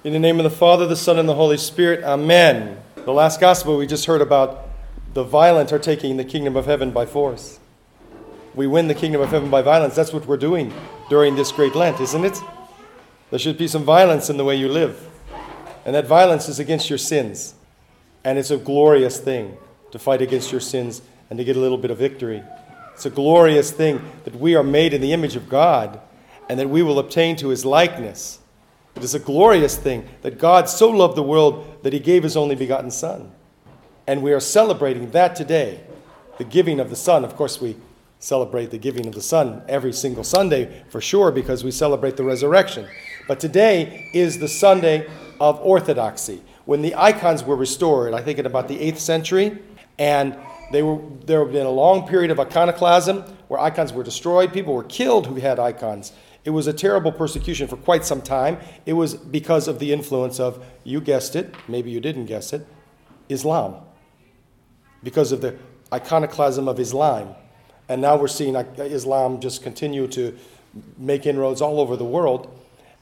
In the name of the Father, the Son, and the Holy Spirit, amen. The last gospel we just heard about the violent are taking the kingdom of heaven by force. We win the kingdom of heaven by violence. That's what we're doing during this great Lent, isn't it? There should be some violence in the way you live. And that violence is against your sins. And it's a glorious thing to fight against your sins and to get a little bit of victory. It's a glorious thing that we are made in the image of God and that we will obtain to his likeness. It is a glorious thing that God so loved the world that he gave his only begotten Son. And we are celebrating that today, the giving of the Son. Of course, we celebrate the giving of the Son every single Sunday for sure because we celebrate the resurrection. But today is the Sunday of Orthodoxy, when the icons were restored, I think in about the 8th century, and there had been a long period of iconoclasm where icons were destroyed. People were killed who had icons. It was a terrible persecution for quite some time. It was because of the influence of, you guessed it, maybe you didn't guess it, Islam. Because of the iconoclasm of Islam. And now we're seeing Islam just continue to make inroads all over the world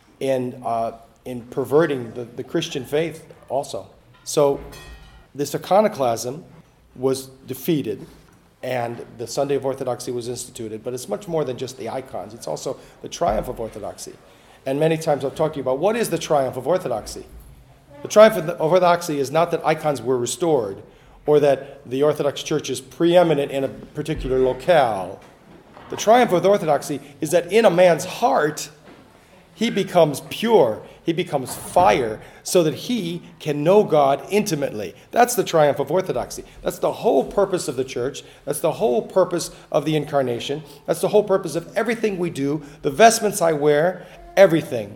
in perverting the Christian faith also. So this iconoclasm was defeated, and the Sunday of Orthodoxy was instituted, but it's much more than just the icons. It's also the triumph of Orthodoxy. And many times I've talked to you about what is the triumph of Orthodoxy. The triumph of Orthodoxy is not that icons were restored or that the Orthodox Church is preeminent in a particular locale. The triumph of Orthodoxy is that in a man's heart, he becomes pure, he becomes fire, so that he can know God intimately. That's the triumph of Orthodoxy. That's the whole purpose of the church. That's the whole purpose of the incarnation. That's the whole purpose of everything we do. The vestments I wear, everything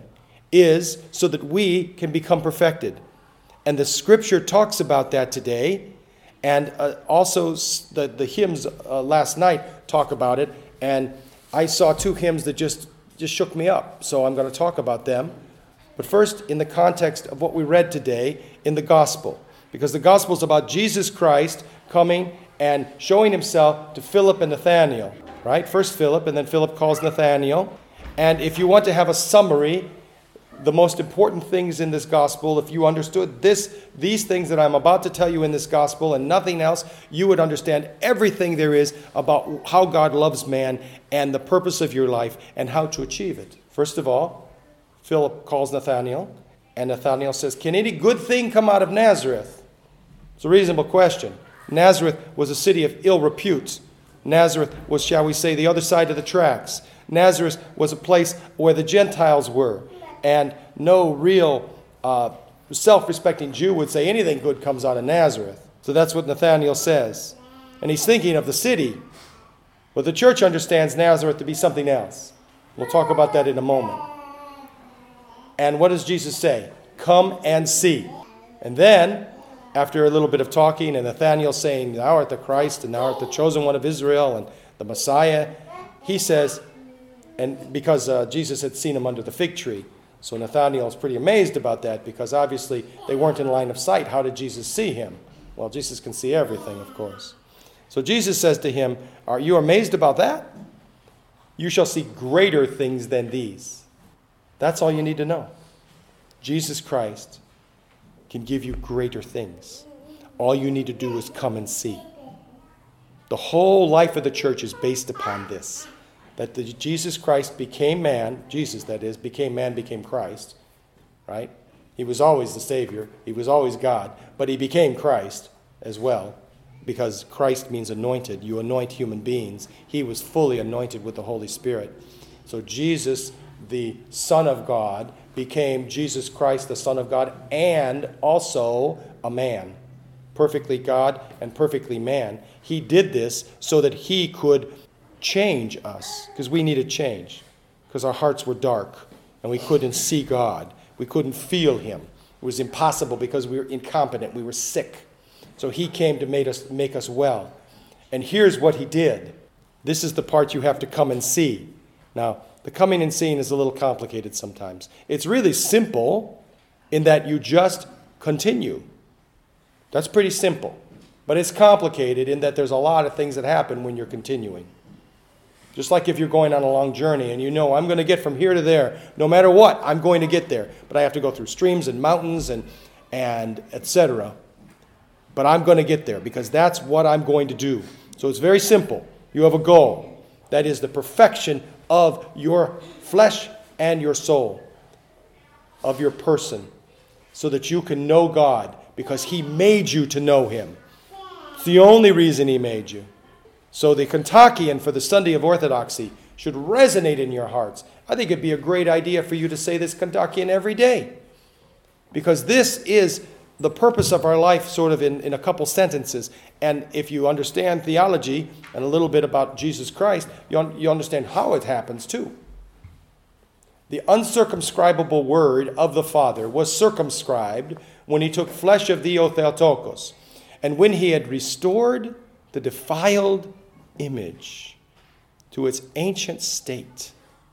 is so that we can become perfected. And the scripture talks about that today. And also the hymns last night talk about it. And I saw 2 hymns that just shook me up. So I'm going to talk about them. But first, in the context of what we read today in the gospel. Because the gospel is about Jesus Christ coming and showing himself to Philip and Nathanael. Right? First Philip, and then Philip calls Nathanael. And if you want to have a summary, the most important things in this gospel, if you understood these things that I'm about to tell you in this gospel and nothing else, you would understand everything there is about how God loves man and the purpose of your life and how to achieve it. First of all, Philip calls Nathanael, and Nathanael says, "Can any good thing come out of Nazareth?" It's a reasonable question. Nazareth was a city of ill repute. Nazareth was, shall we say, the other side of the tracks. Nazareth was a place where the Gentiles were. And no real self-respecting Jew would say anything good comes out of Nazareth. So that's what Nathanael says. And he's thinking of the city. But the church understands Nazareth to be something else. We'll talk about that in a moment. And what does Jesus say? Come and see. And then, after a little bit of talking, and Nathanael saying, "Thou art the Christ, and thou art the chosen one of Israel, and the Messiah," he says, and because Jesus had seen him under the fig tree, so Nathanael is pretty amazed about that because obviously they weren't in line of sight. How did Jesus see him? Well, Jesus can see everything, of course. So Jesus says to him, "Are you amazed about that? You shall see greater things than these." That's all you need to know. Jesus Christ can give you greater things. All you need to do is come and see. The whole life of the church is based upon this. That Jesus Christ became man, Jesus that is, became man, became Christ, right? He was always the Savior, he was always God, but he became Christ as well, because Christ means anointed. You anoint human beings. He was fully anointed with the Holy Spirit. So Jesus, the Son of God, became Jesus Christ, the Son of God, and also a man, perfectly God and perfectly man. He did this so that he could change us, because we needed change, because our hearts were dark and we couldn't see God. We couldn't feel him. It was impossible because we were incompetent. We were sick. So he came to make us well. And here's what he did. This is the part you have to come and see. Now, the coming and seeing is a little complicated sometimes. It's really simple in that you just continue. That's pretty simple. But it's complicated in that there's a lot of things that happen when you're continuing. Just like if you're going on a long journey and you know, I'm going to get from here to there. No matter what, I'm going to get there. But I have to go through streams and mountains and etc. But I'm going to get there because that's what I'm going to do. So it's very simple. You have a goal. That is the perfection of your flesh and your soul, of your person, so that you can know God because He made you to know Him. It's the only reason He made you. So the Kontakion for the Sunday of Orthodoxy should resonate in your hearts. I think it'd be a great idea for you to say this Kontakion every day. Because this is the purpose of our life sort of in a couple sentences. And if you understand theology and a little bit about Jesus Christ, you understand how it happens too. The uncircumscribable word of the Father was circumscribed when He took flesh of the Theotokos. And when He had restored the defiled image to its ancient state,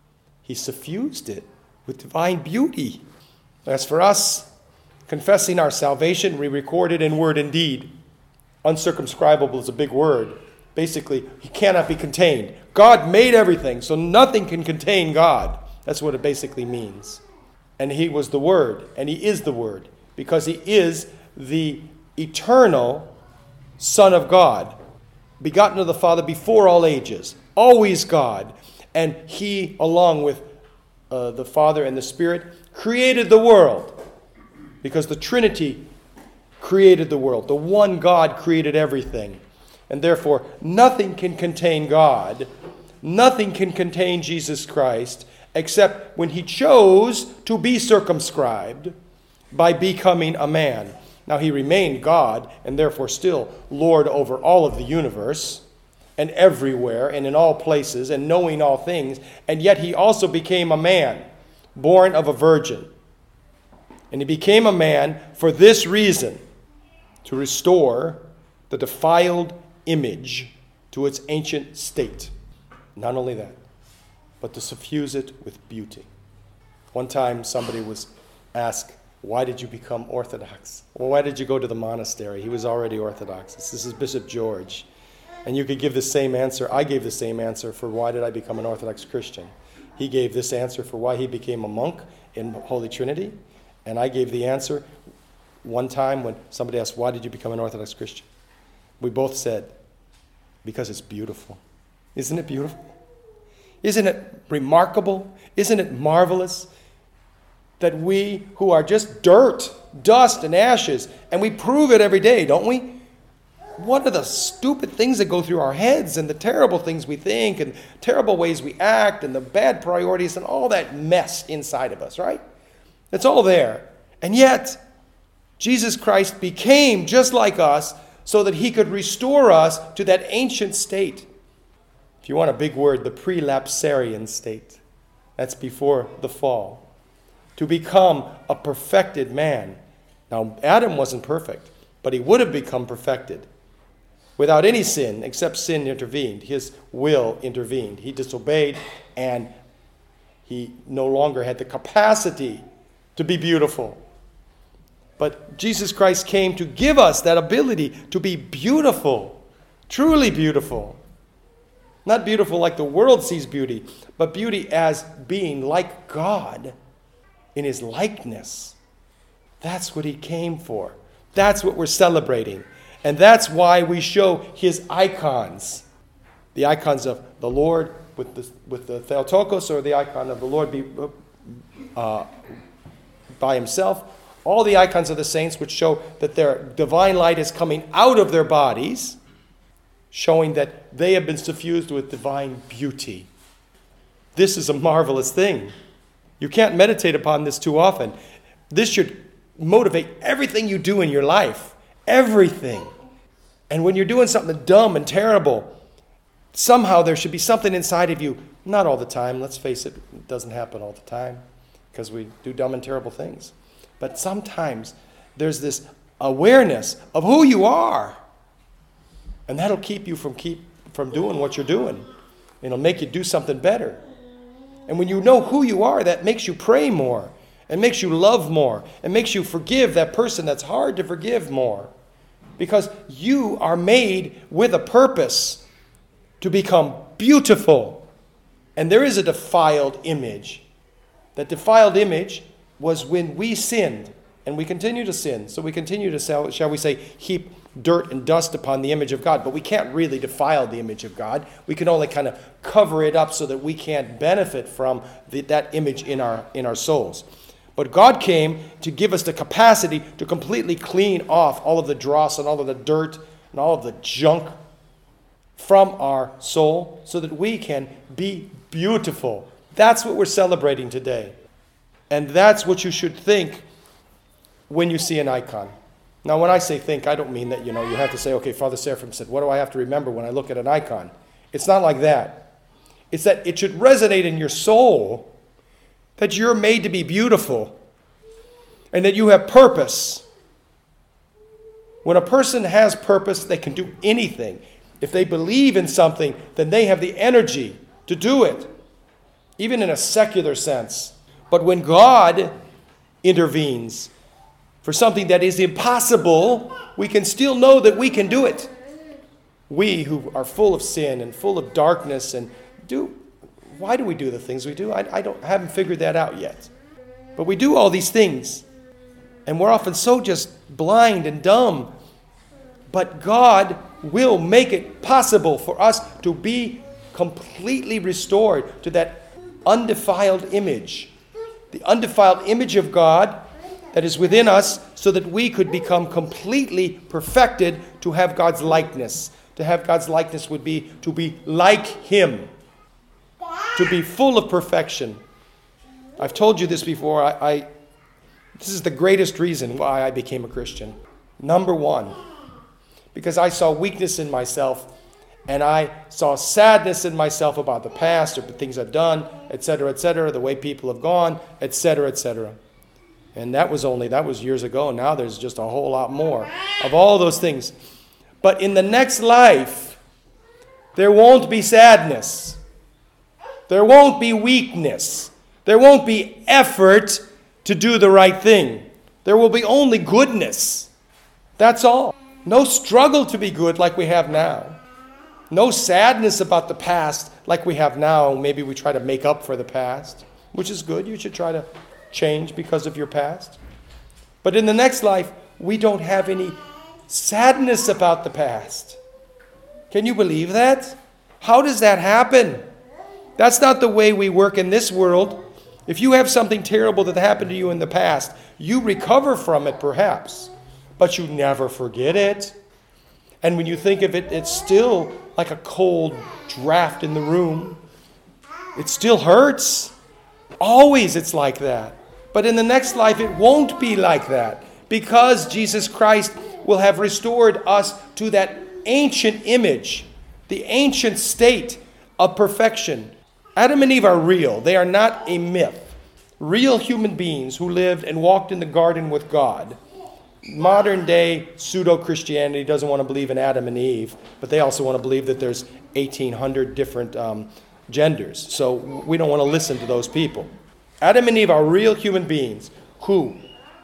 He suffused it with divine beauty. As for us, confessing our salvation, we record it in word and deed. Uncircumscribable is a big word. Basically, He cannot be contained. God made everything, so nothing can contain God. That's what it basically means. And He was the Word, and He is the Word, because He is the eternal Son of God, begotten of the Father before all ages, always God. And He, along with the Father and the Spirit, created the world, because the Trinity created the world. The one God created everything. And therefore, nothing can contain God. Nothing can contain Jesus Christ, except when He chose to be circumscribed by becoming a man. Now, He remained God, and therefore still Lord over all of the universe, and everywhere, and in all places, and knowing all things. And yet He also became a man, born of a virgin. And He became a man for this reason, to restore the defiled image to its ancient state. Not only that, but to suffuse it with beauty. One time somebody was asked, why did you become Orthodox? Well, why did you go to the monastery? He was already Orthodox. This is Bishop George. And you could give the same answer. I gave the same answer for why did I become an Orthodox Christian. He gave this answer for why he became a monk in Holy Trinity. And I gave the answer one time when somebody asked, why did you become an Orthodox Christian? We both said, because it's beautiful. Isn't it beautiful? Isn't it remarkable? Isn't it marvelous that we who are just dirt, dust, and ashes, and we prove it every day, don't we? What are the stupid things that go through our heads and the terrible things we think and terrible ways we act and the bad priorities and all that mess inside of us, right? It's all there. And yet, Jesus Christ became just like us so that He could restore us to that ancient state. If you want a big word, the prelapsarian state. That's before the fall. To become a perfected man. Now, Adam wasn't perfect, but he would have become perfected without any sin, except sin intervened. His will intervened. He disobeyed, and he no longer had the capacity to be beautiful. But Jesus Christ came to give us that ability to be beautiful, truly beautiful. Not beautiful like the world sees beauty, but beauty as being like God in His likeness. That's what He came for. That's what we're celebrating. And that's why we show His icons. The icons of the Lord with the Theotokos, or the icon of the Lord by Himself. All the icons of the saints, which show that their divine light is coming out of their bodies, showing that they have been suffused with divine beauty. This is a marvelous thing. You can't meditate upon this too often. This should motivate everything you do in your life. Everything. And when you're doing something dumb and terrible, somehow there should be something inside of you. Not all the time. Let's face it, it doesn't happen all the time because we do dumb and terrible things. But sometimes there's this awareness of who you are. And that'll keep you from doing what you're doing. It'll make you do something better. And when you know who you are, that makes you pray more. And makes you love more. And makes you forgive that person that's hard to forgive more. Because you are made with a purpose to become beautiful. And there is a defiled image. That defiled image was when we sinned, and we continue to sin. So we continue to, shall we say, heap dirt and dust upon the image of God. But we can't really defile the image of God. We can only kind of cover it up so that we can't benefit from that image in our souls. But God came to give us the capacity to completely clean off all of the dross and all of the dirt and all of the junk from our soul so that we can be beautiful. That's what we're celebrating today. And that's what you should think when you see an icon. Now, when I say think, I don't mean that, you have to say, okay, Father Seraphim said, what do I have to remember when I look at an icon? It's not like that. It's that it should resonate in your soul that you're made to be beautiful and that you have purpose. When a person has purpose, they can do anything. If they believe in something, then they have the energy to do it, even in a secular sense. But when God intervenes for something that is impossible, we can still know that we can do it. We who are full of sin and full of darkness why do we do the things we do? I haven't figured that out yet. But we do all these things, and we're often so just blind and dumb. But God will make it possible for us to be completely restored to that undefiled image. The undefiled image of God that is within us, so that we could become completely perfected to have God's likeness. To have God's likeness would be to be like Him. To be full of perfection. I've told you this before. This is the greatest reason why I became a Christian. Number one, because I saw weakness in myself, and I saw sadness in myself about the past or the things I've done, etc., the way people have gone, etc., etc. And that was years ago. Now there's just a whole lot more of all those things. But in the next life, there won't be sadness. There won't be weakness. There won't be effort to do the right thing. There will be only goodness. That's all. No struggle to be good like we have now. No sadness about the past like we have now. Maybe we try to make up for the past, which is good. You should try to change because of your past. But in the next life, we don't have any sadness about the past. Can you believe that? How does that happen? That's not the way we work in this world. If you have something terrible that happened to you in the past, you recover from it perhaps, but you never forget it. And when you think of it, it's still like a cold draft in the room. It still hurts. Always it's like that. But in the next life, it won't be like that, because Jesus Christ will have restored us to that ancient image, the ancient state of perfection. Adam and Eve are real. They are not a myth. Real human beings who lived and walked in the garden with God. Modern day pseudo-Christianity doesn't want to believe in Adam and Eve, but they also want to believe that there's 1,800 different genders. So we don't want to listen to those people. Adam and Eve are real human beings who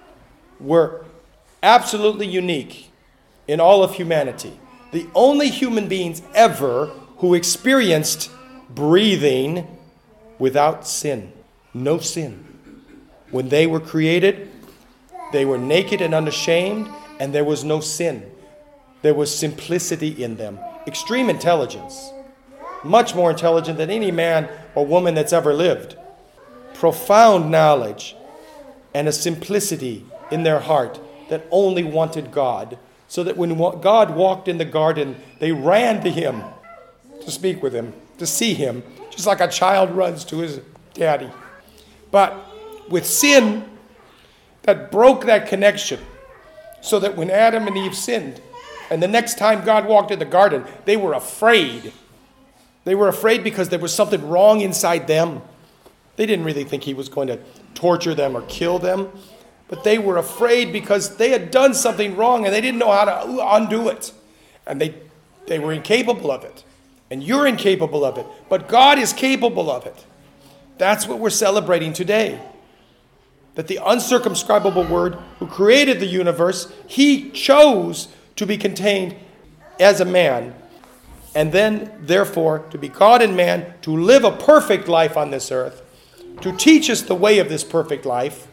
were absolutely unique in all of humanity. The only human beings ever who experienced breathing without sin. No sin. When they were created, they were naked and unashamed, and there was no sin. There was simplicity in them. Extreme intelligence. Much more intelligent than any man or woman that's ever lived. Profound knowledge and a simplicity in their heart that only wanted God. So that when God walked in the garden, they ran to Him to speak with Him, to see Him, just like a child runs to his daddy. But with sin, that broke that connection, so that when Adam and Eve sinned, and the next time God walked in the garden, they were afraid. They were afraid because there was something wrong inside them. They didn't really think He was going to torture them or kill them, but they were afraid because they had done something wrong and they didn't know how to undo it. And they were incapable of it. And you're incapable of it, but God is capable of it. That's what we're celebrating today. That the uncircumscribable Word who created the universe, He chose to be contained as a man and then, therefore, to be God and man, to live a perfect life on this earth, to teach us the way of this perfect life,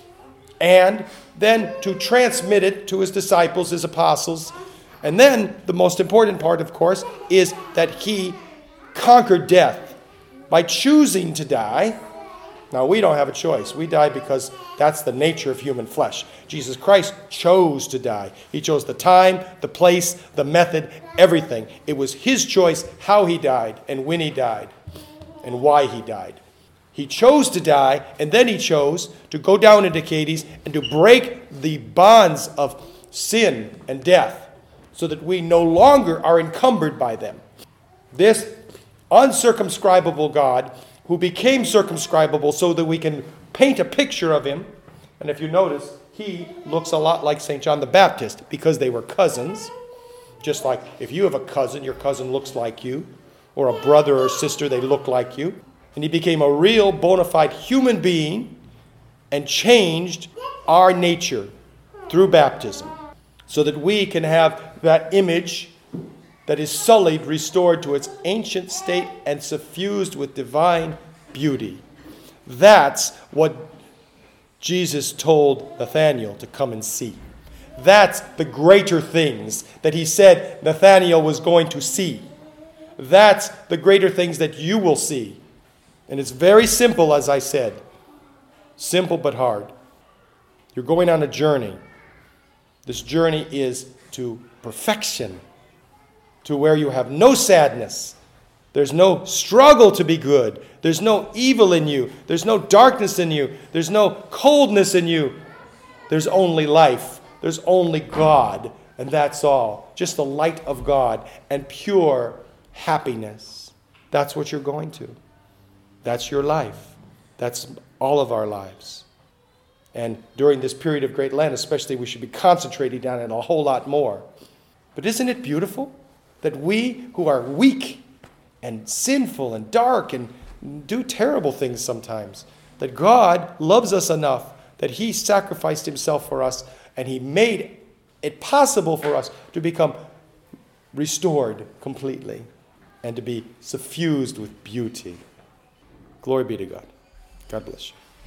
and then to transmit it to his disciples, his apostles. And then, the most important part, of course, is that he conquered death by choosing to die. Now, we don't have a choice. We die because that's the nature of human flesh. Jesus Christ chose to die. He chose the time, the place, the method, everything. It was his choice how he died and when he died and why he died. He chose to die, and then he chose to go down into Hades and to break the bonds of sin and death so that we no longer are encumbered by them. This uncircumscribable God who became circumscribable so that we can paint a picture of him. And if you notice, he looks a lot like St. John the Baptist because they were cousins. Just like if you have a cousin, your cousin looks like you, or a brother or sister, they look like you. And he became a real bona fide human being and changed our nature through baptism so that we can have that image that is sullied, restored to its ancient state and suffused with divine beauty. That's what Jesus told Nathanael to come and see. That's the greater things that he said Nathanael was going to see. That's the greater things that you will see. And it's very simple, as I said. Simple but hard. You're going on a journey. This journey is to perfection, to where you have no sadness. There's no struggle to be good. There's no evil in you. There's no darkness in you. There's no coldness in you. There's only life. There's only God. And that's all. Just the light of God and pure happiness. That's what you're going to. That's your life. That's all of our lives. And during this period of Great Lent, especially, we should be concentrating on it a whole lot more. But isn't it beautiful that we who are weak and sinful and dark and do terrible things sometimes, that God loves us enough that he sacrificed himself for us and he made it possible for us to become restored completely and to be suffused with beauty. Glory be to God. God bless you.